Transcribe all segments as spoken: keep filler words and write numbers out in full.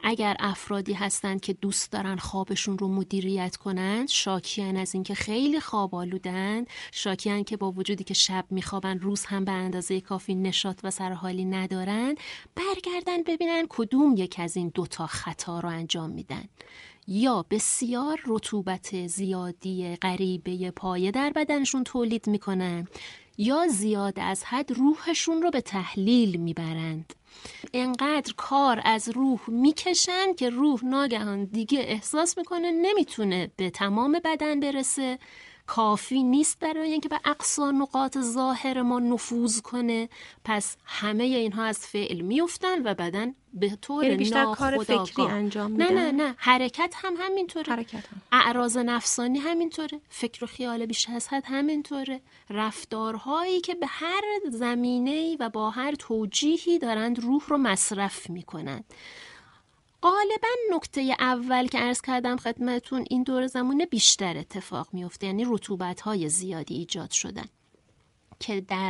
اگر افرادی هستند که دوست دارن خوابشون رو مدیریت کنند، شاکیان از اینکه خیلی خواب آلودند، شاکیان که با وجودی که شب میخوابن روز هم به اندازه کافی نشاط و سرحالی ندارن، برگردن ببینن کدوم یک از این دوتا خطا رو انجام میدن. یا بسیار رطوبت زیادی غریبه پایه در بدنشون تولید میکنن، یا زیاد از حد روحشون رو به تحلیل میبرند. انقدر کار از روح میکشن که روح ناگهان دیگه احساس میکنه نمیتونه به تمام بدن برسه، کافی نیست برای اینکه به اقصی نقاط ظاهر ما نفوذ کنه. پس همه اینها از فعل میافتن و بدن به طور ناخودآگاه کار فکری انجام میدن. نه نه نه حرکت هم همینطوره، حرکت هم. اعراض نفسانی همینطوره، فکر و خیال بیش از حد همینطوره، رفتارهایی که به هر زمینه‌ای و با هر توجیهی دارند روح رو مصرف میکنند. غالبا نکته اول که عرض کردم خدمتون این دور زمانه بیشتر اتفاق میفته، یعنی رطوبت‌های زیادی ایجاد شدن که در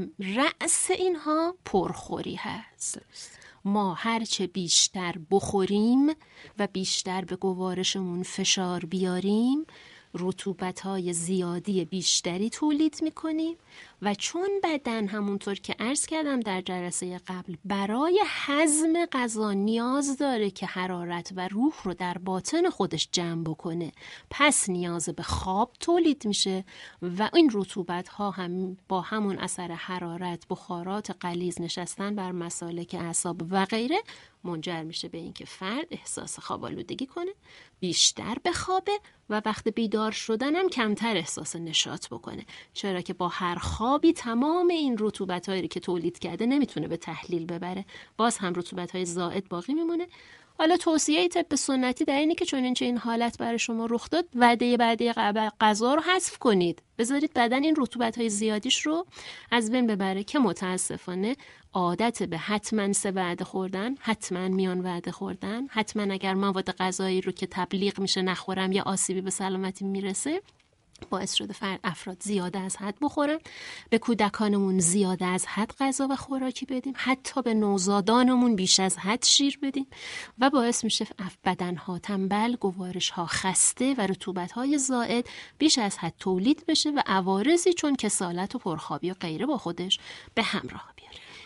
رأس اینها پرخوری هست. ما هرچه بیشتر بخوریم و بیشتر به گوارشمون فشار بیاریم، رطوبت‌های زیادی بیشتری تولید می‌کنیم و چون بدن همونطور که عرض کردم در جلسه قبل برای هضم غذا نیاز داره که حرارت و روح رو در باطن خودش جمع بکنه، پس نیاز به خواب تولید میشه و این رطوبت‌ها هم با همون اثر حرارت، بخارات غلیظ، نشستن بر مسالک اعصاب و غیره منجر میشه به اینکه فرد احساس خواب آلودگی کنه، بیشتر بخوابه و وقت بیدار شدن هم کمتر احساس نشاط بکنه، چرا که با هر خوابی تمام این رطوبت‌هایی که تولید کرده نمیتونه به تحلیل ببره، باز هم رطوبت‌های زائد باقی میمونه. حالا توصیه طب سنتی در اینه که چون این چه این حالت برای شما رخ داد، وعده بعدی غذا رو حذف کنید، بذارید بدن این رطوبت‌های زیادیش رو از بین ببره، که متاسفانه عادت به حتما سه وعده خوردن، حتما میان وعده خوردن، حتما اگر مواد غذایی رو که تبلیغ میشه نخورم یا آسیبی به سلامتی میرسه، باعث شده فرد افراد زیاده از حد بخورن، به کودکانمون زیاده از حد غذا و خوراکی بدیم، حتی به نوزادانمون بیش از حد شیر بدیم و باعث میشه بدنها تنبل، گوارشها خسته و رطوبت‌های زائد بیش از حد تولید بشه و عوارضی چون کسالت و پرخوابی و غیره با خودش به همراه